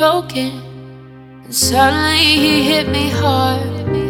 broken, and suddenly he hit me hard.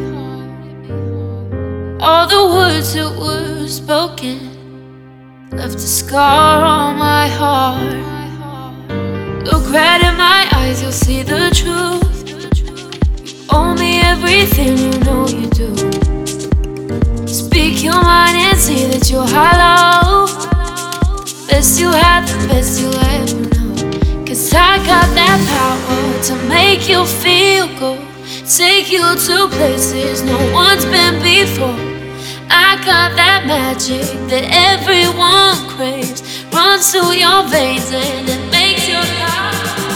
All the words that were spoken left a scar on my heart. Look right in my eyes, you'll see the truth. You owe me everything, you know you do. Speak your mind and see that you're hollow. Best you have, the best you'll ever know. 'Cause I got that power to make you feel good, take you to places no one's been before. I got that magic that everyone craves, runs through your veins and it makes your heart.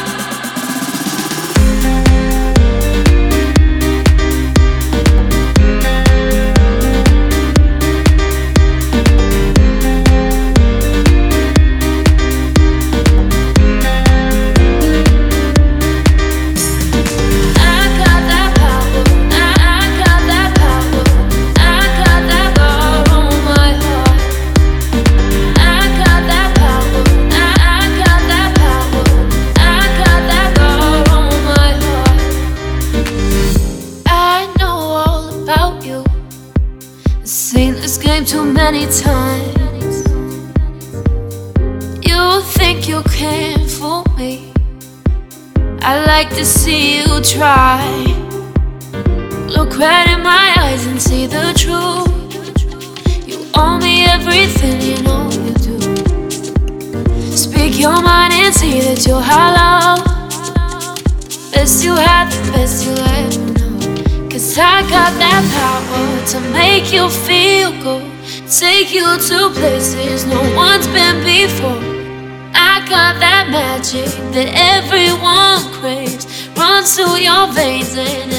Seen this game too many times. You think you can fool me, I like to see you try. Look right in my eyes and see the truth. You owe me everything, you know you do. Speak your mind and see that you're hollow. Best you have, the best you'll ever know. 'Cause I got that power to make you feel good, take you to places no one's been before. I got that magic that everyone craves, runs through your veins and